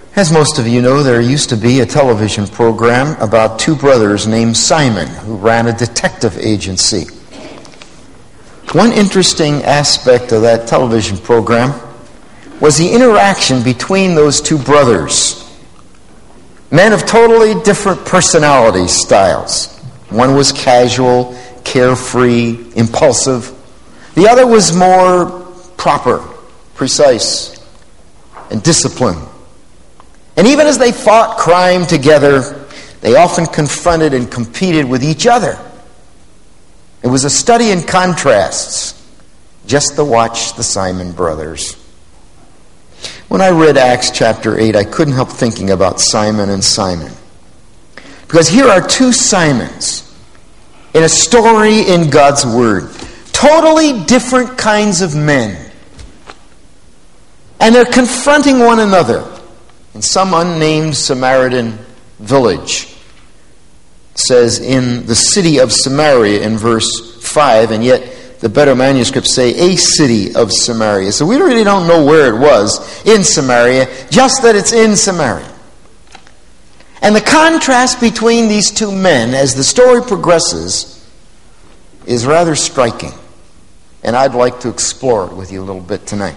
As most of you know, there used to be a television program about two brothers named Simon who ran a detective agency. One interesting aspect of that television program was the interaction between those two brothers. Men of totally different personality styles. One was casual, carefree, impulsive. The other was more proper, precise, and disciplined. And even as they fought crime together, they often confronted and competed with each other. It was a study in contrasts, just to watch the Simon brothers. When I read Acts chapter 8, I couldn't help thinking about Simon and Simon. Because here are two Simons in a story in God's Word. Totally different kinds of men. And they're confronting one another in some unnamed Samaritan village. It says in the city of Samaria in verse 5, and yet the better manuscripts say a city of Samaria. So we really don't know where it was in Samaria, just that it's in Samaria. And the contrast between these two men as the story progresses is rather striking. And I'd like to explore it with you a little bit tonight.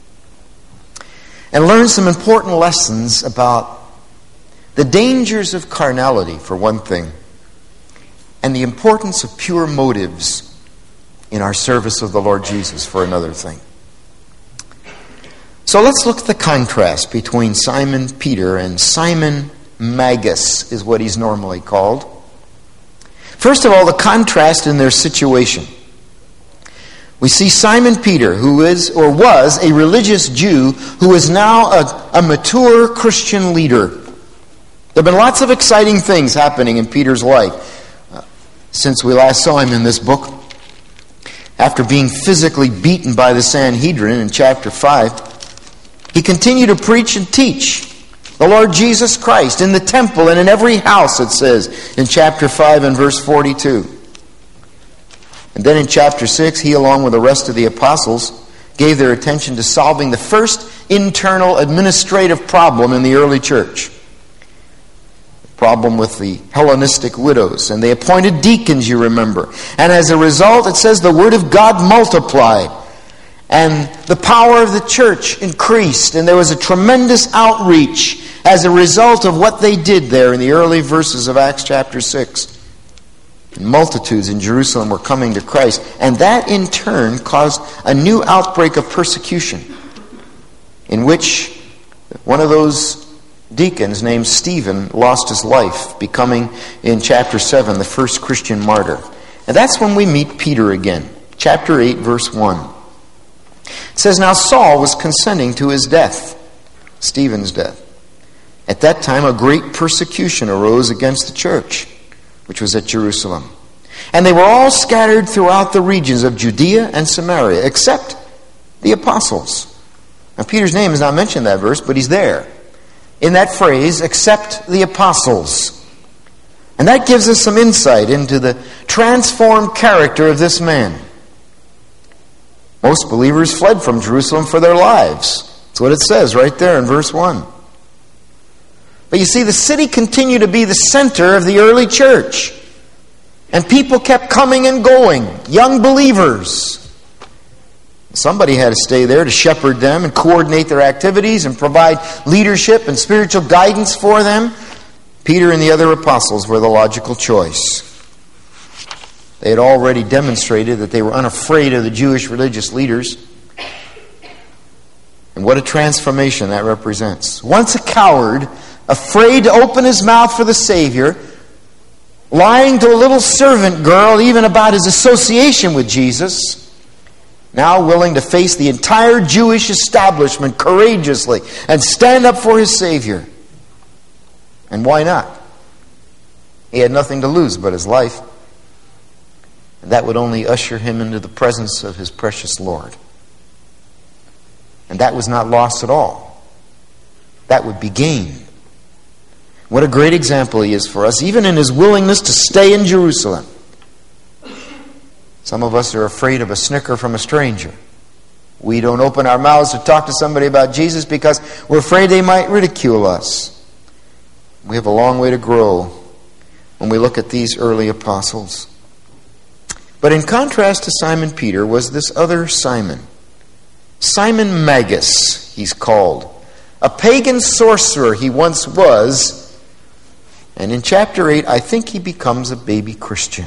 And learn some important lessons about the dangers of carnality, for one thing, and the importance of pure motives in our service of the Lord Jesus, for another thing. So let's look at the contrast between Simon Peter and Simon Magus, is what he's normally called. First of all, the contrast in their situation. We see Simon Peter, who is or was a religious Jew, who is now a mature Christian leader. There have been lots of exciting things happening in Peter's life since we last saw him in this book. After being physically beaten by the Sanhedrin in chapter 5, he continued to preach and teach the Lord Jesus Christ in the temple and in every house, it says in chapter 5 and verse 42. And then in chapter 6, he, along with the rest of the apostles, gave their attention to solving the first internal administrative problem in the early church. The problem with the Hellenistic widows. And they appointed deacons, you remember. And as a result, it says the word of God multiplied. And the power of the church increased. And there was a tremendous outreach as a result of what they did there in the early verses of Acts chapter 6. And multitudes in Jerusalem were coming to Christ. And that in turn caused a new outbreak of persecution, in which one of those deacons named Stephen lost his life, becoming in chapter 7 the first Christian martyr. And that's when we meet Peter again. Chapter 8 verse 1. It says, "Now Saul was consenting to his death," Stephen's death. "At that time a great persecution arose against the church, which was at Jerusalem. And they were all scattered throughout the regions of Judea and Samaria, except the apostles." Now Peter's name is not mentioned in that verse, but he's there. In that phrase, "except the apostles." And that gives us some insight into the transformed character of this man. Most believers fled from Jerusalem for their lives. That's what it says right there in verse 1. But you see, the city continued to be the center of the early church. And people kept coming and going, young believers. Somebody had to stay there to shepherd them and coordinate their activities and provide leadership and spiritual guidance for them. Peter and the other apostles were the logical choice. They had already demonstrated that they were unafraid of the Jewish religious leaders. And what a transformation that represents. Once a coward, afraid to open his mouth for the Savior, lying to a little servant girl even about his association with Jesus, now willing to face the entire Jewish establishment courageously and stand up for his Savior. And why not? He had nothing to lose but his life. And that would only usher him into the presence of his precious Lord. And that was not loss at all. That would be gain. What a great example he is for us, even in his willingness to stay in Jerusalem. Some of us are afraid of a snicker from a stranger. We don't open our mouths to talk to somebody about Jesus because we're afraid they might ridicule us. We have a long way to grow when we look at these early apostles. But in contrast to Simon Peter was this other Simon. Simon Magus, he's called. A pagan sorcerer he once was. And in chapter 8, I think he becomes a baby Christian.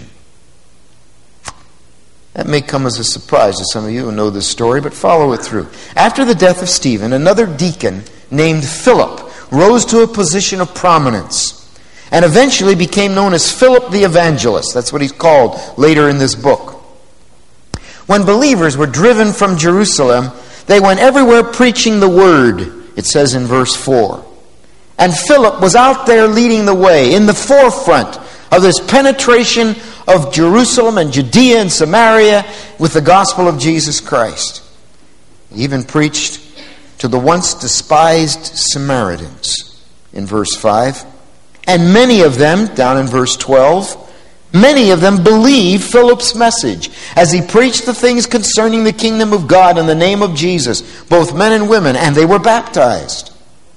That may come as a surprise to some of you who know this story, but follow it through. After the death of Stephen, another deacon named Philip rose to a position of prominence and eventually became known as Philip the Evangelist. That's what he's called later in this book. When believers were driven from Jerusalem, they went everywhere preaching the word, it says in verse 4. And Philip was out there leading the way, in the forefront of this penetration of Jerusalem and Judea and Samaria with the gospel of Jesus Christ. He even preached to the once despised Samaritans in verse 5. And many of them, down in verse 12, many of them believed Philip's message as he preached the things concerning the kingdom of God in the name of Jesus, both men and women, and they were baptized.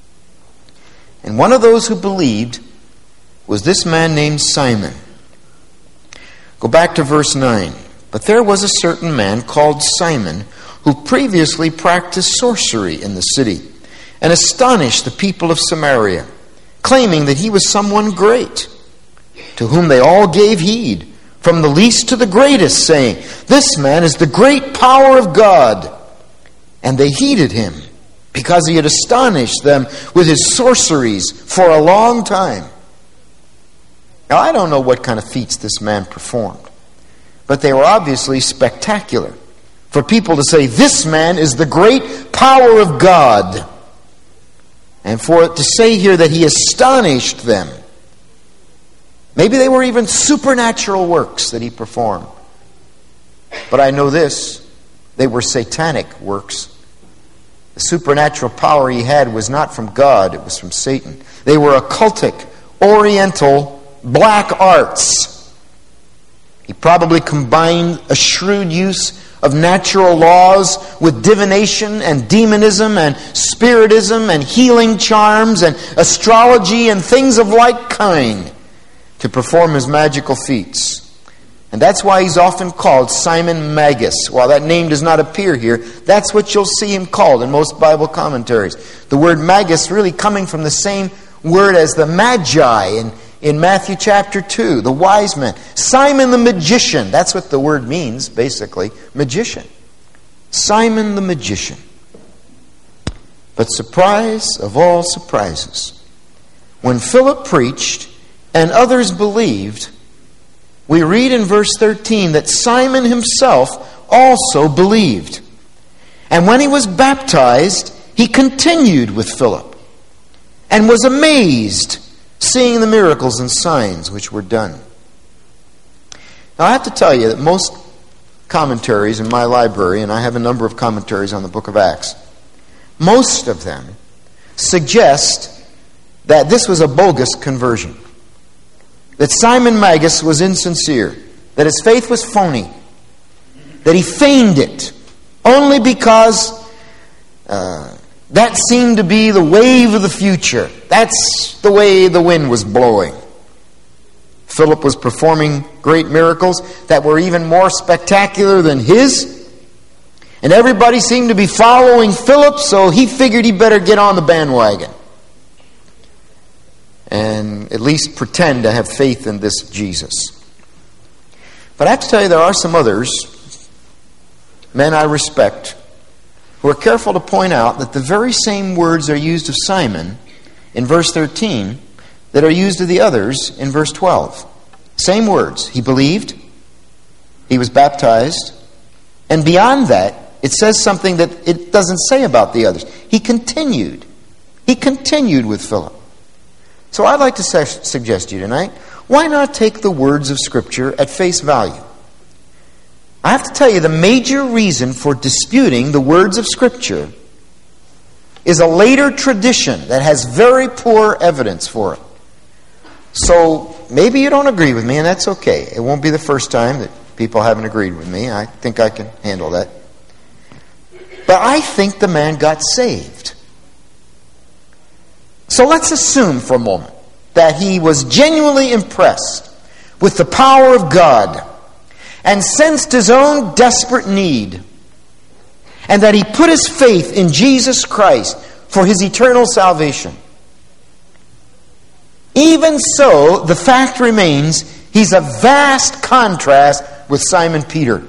And one of those who believed was this man named Simon. Go back to verse 9. But there was a certain man called Simon who previously practiced sorcery in the city and astonished the people of Samaria, claiming that he was someone great, to whom they all gave heed, from the least to the greatest, saying, "This man is the great power of God." And they heeded him, because he had astonished them with his sorceries for a long time. Now, I don't know what kind of feats this man performed, but they were obviously spectacular for people to say, "This man is the great power of God." And for it to say here that he astonished them. Maybe they were even supernatural works that he performed. But I know this, they were satanic works. The supernatural power he had was not from God, it was from Satan. They were occultic, oriental, black arts. He probably combined a shrewd use of natural laws with divination and demonism and spiritism and healing charms and astrology and things of like kind to perform his magical feats. And that's why he's often called Simon Magus. While that name does not appear here, that's what you'll see him called in most Bible commentaries. The word Magus really coming from the same word as the Magi in Matthew chapter 2, the wise men. Simon the magician, that's what the word means, basically, magician. Simon the magician. But surprise of all surprises, when Philip preached and others believed, we read in verse 13 that Simon himself also believed. And when he was baptized, he continued with Philip and was amazed seeing the miracles and signs which were done. Now, I have to tell you that most commentaries in my library, and I have a number of commentaries on the book of Acts, most of them suggest that this was a bogus conversion. That Simon Magus was insincere, that his faith was phony, that he feigned it only because that seemed to be the wave of the future. That's the way the wind was blowing. Philip was performing great miracles that were even more spectacular than his. And everybody seemed to be following Philip, so he figured he better get on the bandwagon and at least pretend to have faith in this Jesus. But I have to tell you, there are some others, men I respect, who are careful to point out that the very same words are used of Simon in verse 13 that are used of the others in verse 12. Same words. He believed, he was baptized, and beyond that, it says something that it doesn't say about the others. He continued. He continued with Philip. So I'd like to suggest to you tonight, why not take the words of Scripture at face value? I have to tell you, the major reason for disputing the words of Scripture is a later tradition that has very poor evidence for it. So maybe you don't agree with me, and that's okay. It won't be the first time that people haven't agreed with me. I think I can handle that. But I think the man got saved. So let's assume for a moment that he was genuinely impressed with the power of God and sensed his own desperate need, and that he put his faith in Jesus Christ for his eternal salvation. Even so, the fact remains, he's a vast contrast with Simon Peter.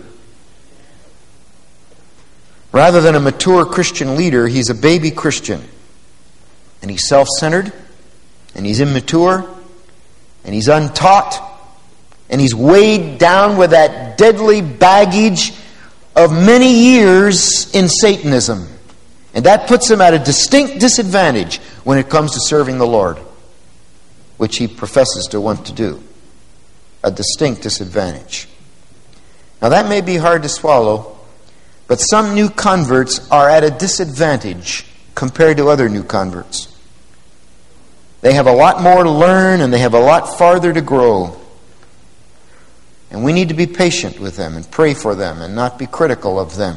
Rather than a mature Christian leader, he's a baby Christian. And he's self-centered, and he's immature, and he's untaught, and he's weighed down with that deadly baggage of many years in Satanism. And that puts him at a distinct disadvantage when it comes to serving the Lord, which he professes to want to do. A distinct disadvantage. Now that may be hard to swallow, but some new converts are at a disadvantage compared to other new converts. They have a lot more to learn, and they have a lot farther to grow. And we need to be patient with them and pray for them and not be critical of them.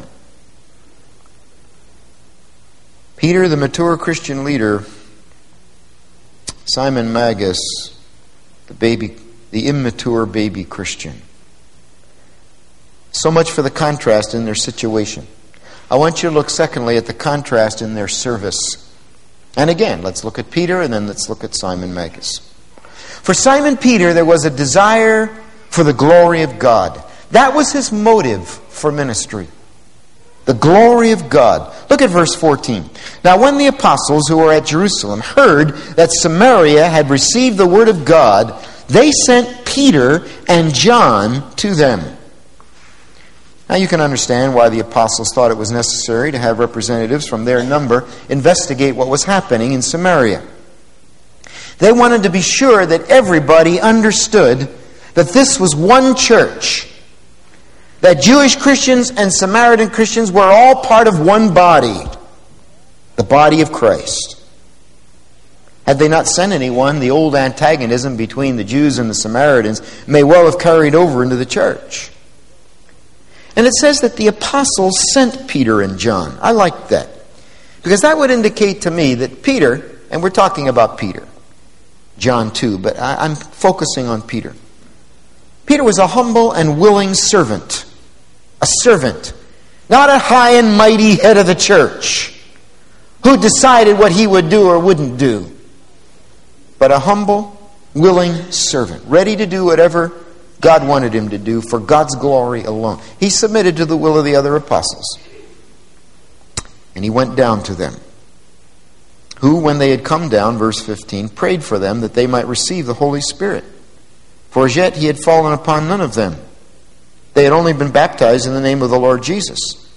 Peter, the mature Christian leader, Simon Magus, the immature baby Christian. So much for the contrast in their situation. I want you to look secondly at the contrast in their service. And again, let's look at Peter and then let's look at Simon Magus. For Simon Peter, there was a desire for the glory of God. That was his motive for ministry. The glory of God. Look at verse 14. Now when the apostles who were at Jerusalem heard that Samaria had received the word of God, they sent Peter and John to them. Now you can understand why the apostles thought it was necessary to have representatives from their number investigate what was happening in Samaria. They wanted to be sure that everybody understood that this was one church, that Jewish Christians and Samaritan Christians were all part of one body, the body of Christ. Had they not sent anyone, the old antagonism between the Jews and the Samaritans may well have carried over into the church. And it says that the apostles sent Peter and John. I like that, because that would indicate to me that Peter, and we're talking about Peter, John too, but I'm focusing on Peter. Peter was a humble and willing servant. A servant. Not a high and mighty head of the church who decided what he would do or wouldn't do. But a humble, willing servant. Ready to do whatever God wanted him to do for God's glory alone. He submitted to the will of the other apostles. And he went down to them. Who, when they had come down, verse 15, prayed for them that they might receive the Holy Spirit. For as yet he had fallen upon none of them. They had only been baptized in the name of the Lord Jesus.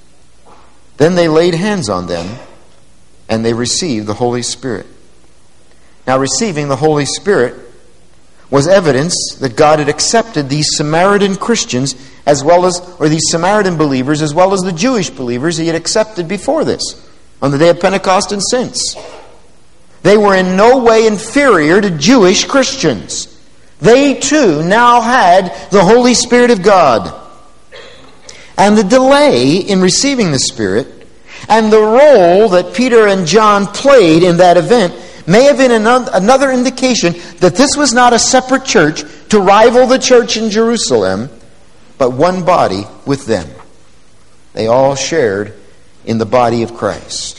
Then they laid hands on them, and they received the Holy Spirit. Now, receiving the Holy Spirit was evidence that God had accepted these Samaritan Christians as well as, or these Samaritan believers as well as the Jewish believers he had accepted before this, on the day of Pentecost and since. They were in no way inferior to Jewish Christians. They too now had the Holy Spirit of God. And the delay in receiving the Spirit and the role that Peter and John played in that event may have been another indication that this was not a separate church to rival the church in Jerusalem, but one body with them. They all shared in the body of Christ.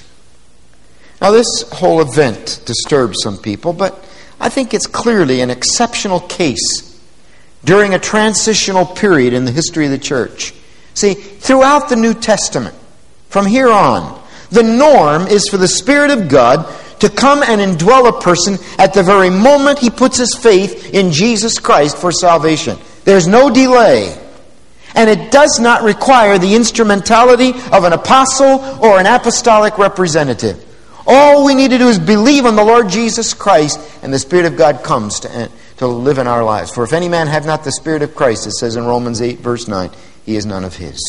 Now this whole event disturbed some people, but I think it's clearly an exceptional case during a transitional period in the history of the church. See, throughout the New Testament, from here on, the norm is for the Spirit of God to come and indwell a person at the very moment he puts his faith in Jesus Christ for salvation. There's no delay. And it does not require the instrumentality of an apostle or an apostolic representative. All we need to do is believe on the Lord Jesus Christ, and the Spirit of God comes to live in our lives. For if any man have not the Spirit of Christ, it says in Romans 8, verse 9, he is none of his.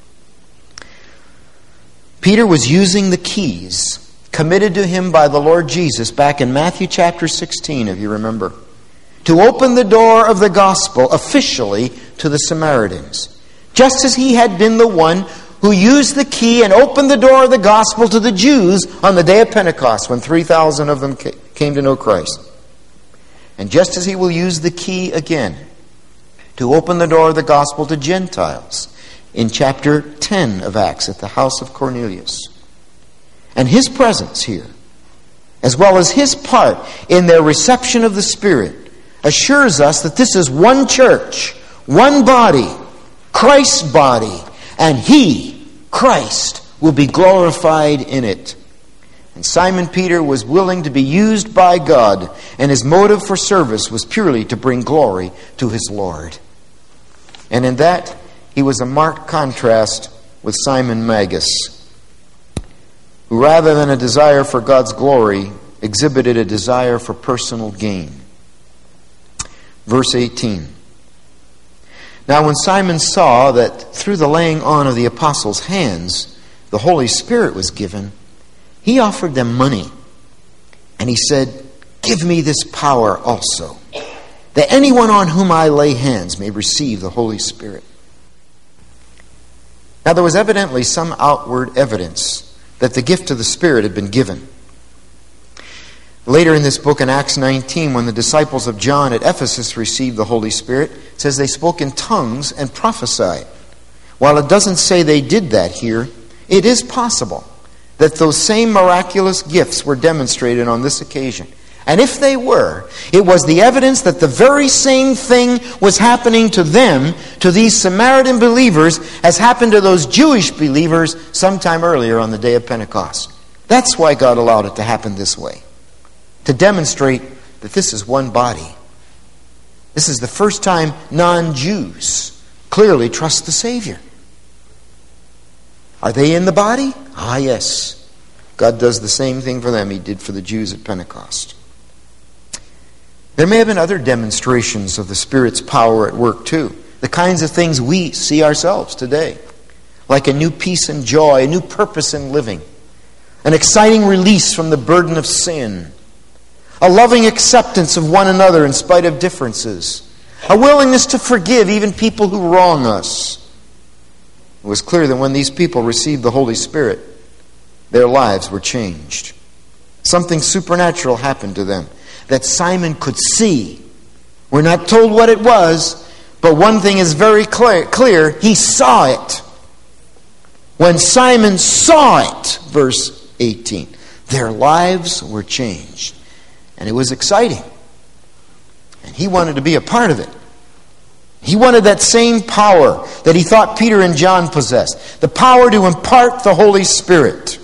Peter was using the keys committed to him by the Lord Jesus back in Matthew chapter 16, if you remember, to open the door of the gospel officially to the Samaritans. Just as he had been the one who used the key and opened the door of the gospel to the Jews on the day of Pentecost when 3,000 of them came to know Christ. And just as he will use the key again to open the door of the gospel to Gentiles in chapter 10 of Acts at the house of Cornelius. And his presence here, as well as his part in their reception of the Spirit, assures us that this is one church, one body, Christ's body, and he, Christ, will be glorified in it. And Simon Peter was willing to be used by God, and his motive for service was purely to bring glory to his Lord. And in that, he was a marked contrast with Simon Magus, who rather than a desire for God's glory, exhibited a desire for personal gain. Verse 18. Now when Simon saw that through the laying on of the apostles' hands the Holy Spirit was given, he offered them money. And he said, "Give me this power also, that anyone on whom I lay hands may receive the Holy Spirit." Now there was evidently some outward evidence that the gift of the Spirit had been given. Later in this book, in Acts 19, when the disciples of John at Ephesus received the Holy Spirit, it says they spoke in tongues and prophesied. While it doesn't say they did that here, it is possible that those same miraculous gifts were demonstrated on this occasion. And if they were, it was the evidence that the very same thing was happening to them, to these Samaritan believers, as happened to those Jewish believers sometime earlier on the day of Pentecost. That's why God allowed it to happen this way, to demonstrate that this is one body. This is the first time non-Jews clearly trust the Savior. Are they in the body? Ah, yes. God does the same thing for them he did for the Jews at Pentecost. There may have been other demonstrations of the Spirit's power at work too. The kinds of things we see ourselves today. Like a new peace and joy, a new purpose in living. An exciting release from the burden of sin. A loving acceptance of one another in spite of differences. A willingness to forgive even people who wrong us. It was clear that when these people received the Holy Spirit, their lives were changed. Something supernatural happened to them that Simon could see. We're not told what it was, but one thing is very clear. He saw it. When Simon saw it, verse 18, their lives were changed. And it was exciting. And he wanted to be a part of it. He wanted that same power that he thought Peter and John possessed. The power to impart the Holy Spirit.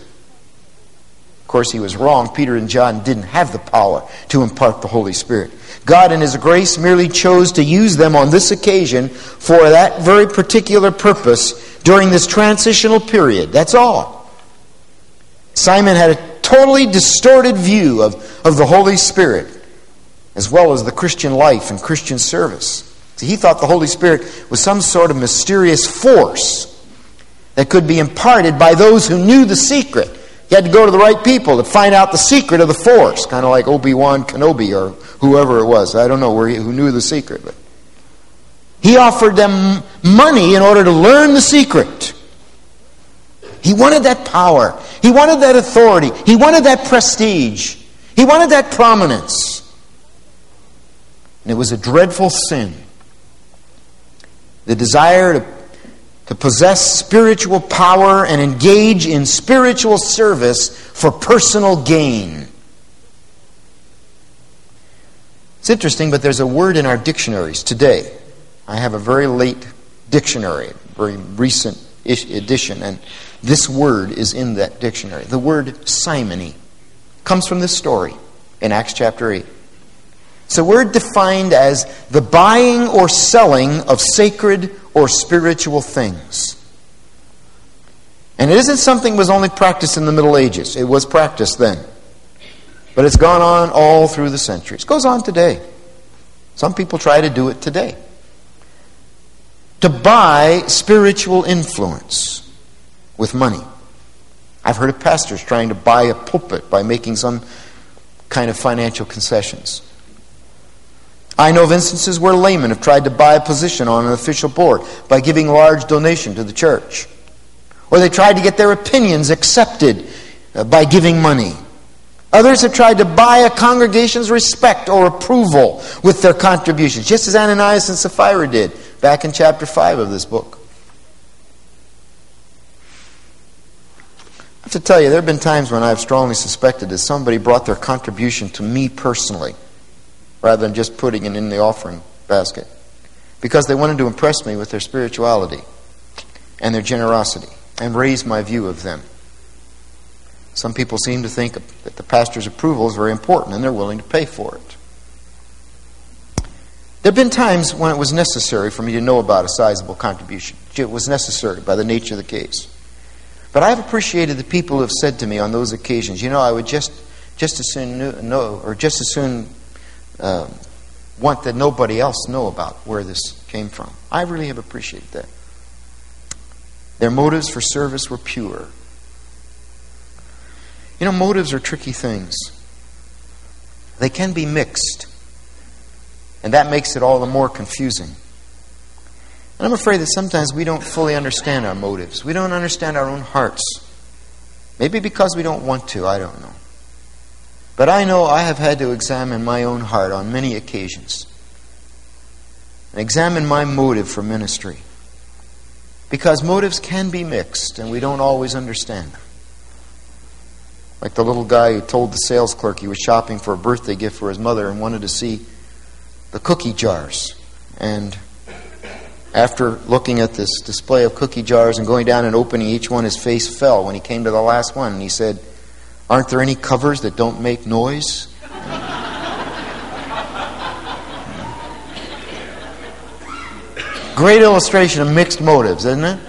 Of course, he was wrong. Peter and John didn't have the power to impart the Holy Spirit. God in his grace merely chose to use them on this occasion for that very particular purpose during this transitional period. That's all. Simon had a totally distorted view of the Holy Spirit, as well as the Christian life and Christian service. See, he thought the Holy Spirit was some sort of mysterious force that could be imparted by those who knew the secret. You had to go to the right people to find out the secret of the force, kind of like Obi-Wan Kenobi or whoever it was. I don't know who knew the secret. But he offered them money in order to learn the secret. He wanted that power. He wanted that authority. He wanted that prestige. He wanted that prominence. And it was a dreadful sin. The desire to possess spiritual power and engage in spiritual service for personal gain. It's interesting, but there's a word in our dictionaries today. I have a very late dictionary, very recent edition, and this word is in that dictionary. The word simony comes from this story in Acts chapter 8. It's a word defined as the buying or selling of sacred or spiritual things. And it isn't something that was only practiced in the Middle Ages. It was practiced then. But it's gone on all through the centuries. It goes on today. Some people try to do it today. To buy spiritual influence with money. I've heard of pastors trying to buy a pulpit by making some kind of financial concessions. I know of instances where laymen have tried to buy a position on an official board by giving large donation to the church. Or they tried to get their opinions accepted by giving money. Others have tried to buy a congregation's respect or approval with their contributions, just as Ananias and Sapphira did back in chapter 5 of this book. I have to tell you, there have been times when I've strongly suspected that somebody brought their contribution to me personally, rather than just putting it in the offering basket, because they wanted to impress me with their spirituality and their generosity and raise my view of them. Some people seem to think that the pastor's approval is very important, and they're willing to pay for it. There have been times when it was necessary for me to know about a sizable contribution. It was necessary by the nature of the case. But I've appreciated the people who have said to me on those occasions, I would just as soon know, or just as soon want that nobody else know about where this came from. I really have appreciated that. Their motives for service were pure. Motives are tricky things. They can be mixed. And that makes it all the more confusing. And I'm afraid that sometimes we don't fully understand our motives. We don't understand our own hearts. Maybe because we don't want to, I don't know. But I know I have had to examine my own heart on many occasions. And examine my motive for ministry. Because motives can be mixed and we don't always understand them. Like the little guy who told the sales clerk he was shopping for a birthday gift for his mother and wanted to see the cookie jars. And after looking at this display of cookie jars and going down and opening each one, his face fell when he came to the last one. And he said, "Aren't there any covers that don't make noise?" Great illustration of mixed motives, isn't it?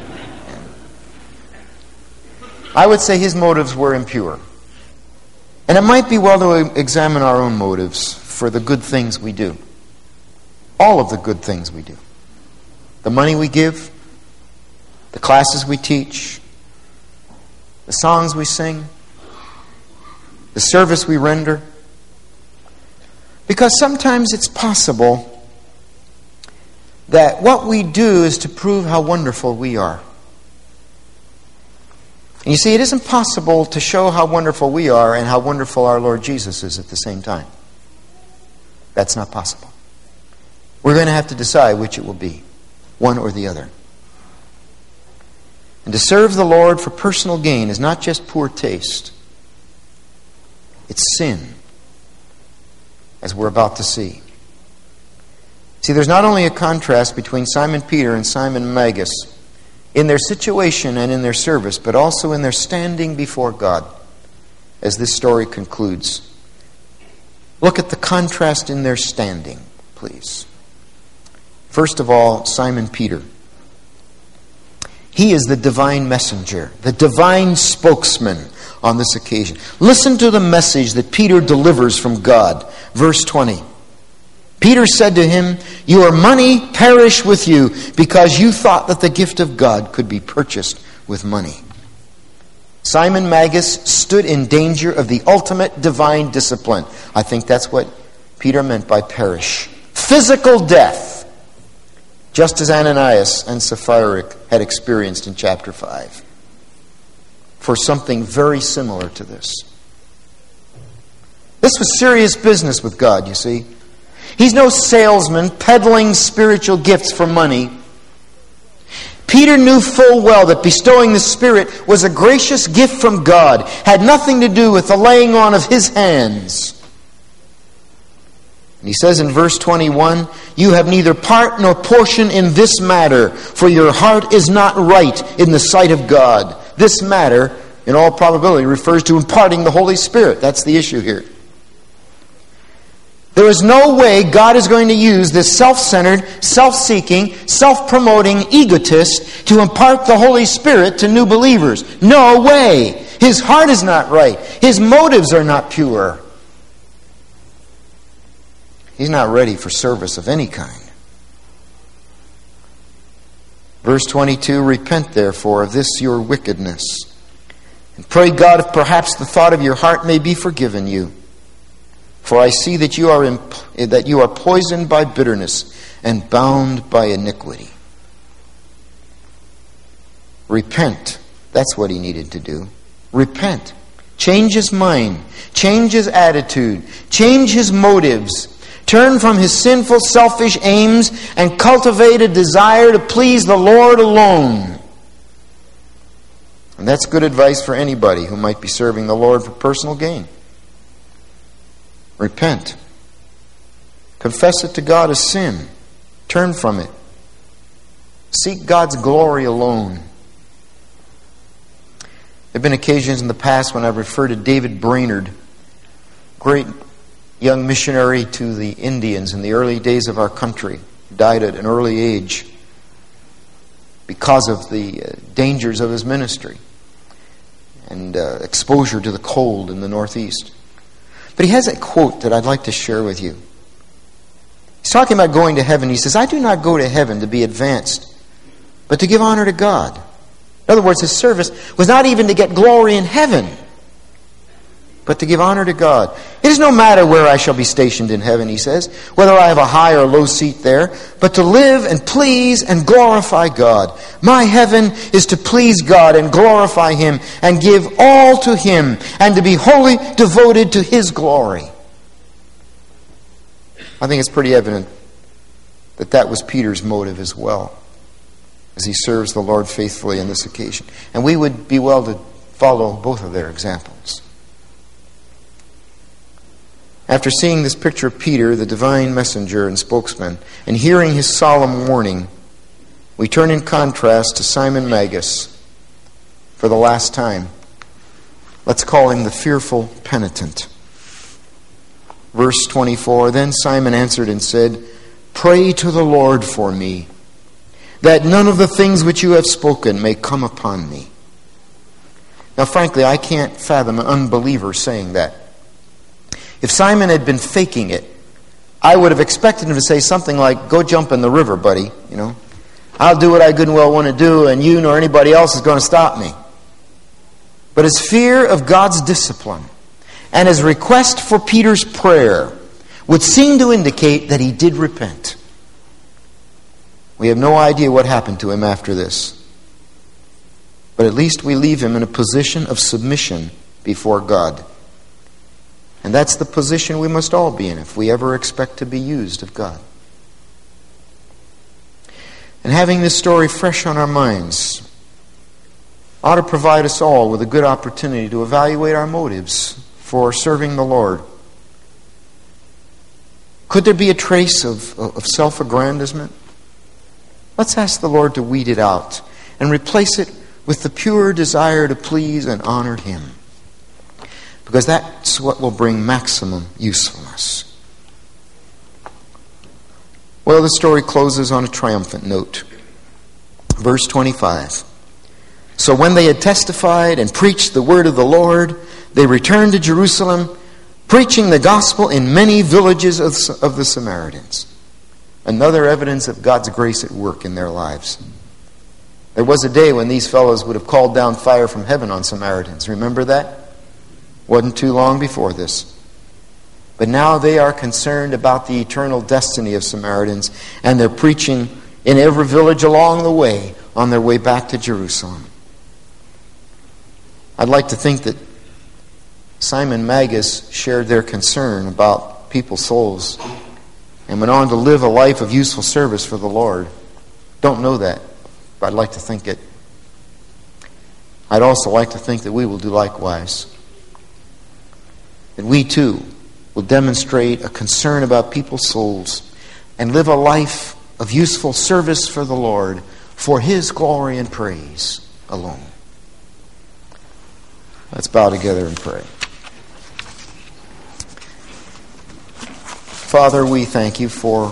I would say his motives were impure. And it might be well to examine our own motives for the good things we do. All of the good things we do. The money we give, the classes we teach, the songs we sing, the service we render. Because sometimes it's possible that what we do is to prove how wonderful we are. And you see, it isn't possible to show how wonderful we are and how wonderful our Lord Jesus is at the same time. That's not possible. We're going to have to decide which it will be, one or the other. And to serve the Lord for personal gain is not just poor taste. It's sin, as we're about to see. See, there's not only a contrast between Simon Peter and Simon Magus in their situation and in their service, but also in their standing before God, as this story concludes. Look at the contrast in their standing, please. First of all, Simon Peter. He is the divine messenger, the divine spokesman on this occasion. Listen to the message that Peter delivers from God. Verse 20. Peter said to him, "Your money perish with you, because you thought that the gift of God could be purchased with money." Simon Magus stood in danger of the ultimate divine discipline. I think that's what Peter meant by perish. Physical death, just as Ananias and Sapphira had experienced in chapter 5, for something very similar to this. This was serious business with God, you see. He's no salesman peddling spiritual gifts for money. Peter knew full well that bestowing the Spirit was a gracious gift from God, had nothing to do with the laying on of his hands. And he says in verse 21, "You have neither part nor portion in this matter, for your heart is not right in the sight of God." This matter, in all probability, refers to imparting the Holy Spirit. That's the issue here. There is no way God is going to use this self-centered, self-seeking, self-promoting egotist to impart the Holy Spirit to new believers. No way. His heart is not right. His motives are not pure. He's not ready for service of any kind. Verse 22, "Repent therefore of this your wickedness, and pray God if perhaps the thought of your heart may be forgiven you. For I see that you are poisoned by bitterness and bound by iniquity." Repent. That's what he needed to do. Repent. Change his mind. Change his attitude. Change his motives. Turn from his sinful, selfish aims and cultivate a desire to please the Lord alone. And that's good advice for anybody who might be serving the Lord for personal gain. Repent. Confess it to God as sin. Turn from it. Seek God's glory alone. There have been occasions in the past when I've referred to David Brainerd, great young missionary to the Indians in the early days of our country, died at an early age because of the dangers of his ministry and exposure to the cold in the Northeast. But he has a quote that I'd like to share with you. He's talking about going to heaven. He says, "I do not go to heaven to be advanced, but to give honor to God." In other words, his service was not even to get glory in heaven, but to give honor to God. "It is no matter where I shall be stationed in heaven," he says, "whether I have a high or low seat there, but to live and please and glorify God. My heaven is to please God and glorify Him and give all to Him and to be wholly devoted to His glory." I think it's pretty evident that that was Peter's motive as well, as he serves the Lord faithfully on this occasion. And we would be well to follow both of their examples. After seeing this picture of Peter, the divine messenger and spokesman, and hearing his solemn warning, we turn in contrast to Simon Magus for the last time. Let's call him the fearful penitent. Verse 24, "Then Simon answered and said, 'Pray to the Lord for me, that none of the things which you have spoken may come upon me.'" Now, frankly, I can't fathom an unbeliever saying that. If Simon had been faking it, I would have expected him to say something like, "Go jump in the river, buddy. I'll do what I good and well want to do, and you nor anybody else is going to stop me." But his fear of God's discipline and his request for Peter's prayer would seem to indicate that he did repent. We have no idea what happened to him after this. But at least we leave him in a position of submission before God. And that's the position we must all be in if we ever expect to be used of God. And having this story fresh on our minds ought to provide us all with a good opportunity to evaluate our motives for serving the Lord. Could there be a trace of self-aggrandizement? Let's ask the Lord to weed it out and replace it with the pure desire to please and honor Him, because that's what will bring maximum usefulness. Well, the story closes on a triumphant note. Verse 25. "So when they had testified and preached the word of the Lord, they returned to Jerusalem, preaching the gospel in many villages of the Samaritans." Another evidence of God's grace at work in their lives. There was a day when these fellows would have called down fire from heaven on Samaritans. Remember that? Wasn't too long before this. But now they are concerned about the eternal destiny of Samaritans, and they're preaching in every village along the way on their way back to Jerusalem. I'd like to think that Simon Magus shared their concern about people's souls and went on to live a life of useful service for the Lord. Don't know that, but I'd like to think it. I'd also like to think that we will do likewise. That we too will demonstrate a concern about people's souls and live a life of useful service for the Lord for His glory and praise alone. Let's bow together and pray. Father, we thank You for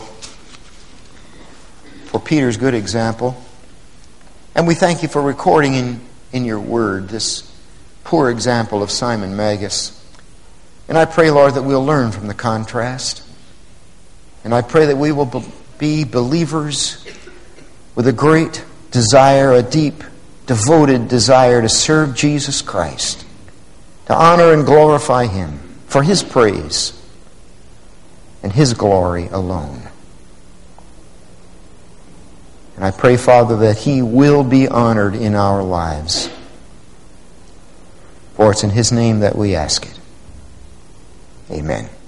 Peter's good example. And we thank You for recording in Your Word this poor example of Simon Magus. And I pray, Lord, that we'll learn from the contrast. And I pray that we will be believers with a great desire, a deep, devoted desire to serve Jesus Christ, to honor and glorify Him for His praise and His glory alone. And I pray, Father, that He will be honored in our lives. For it's in His name that we ask it. Amen.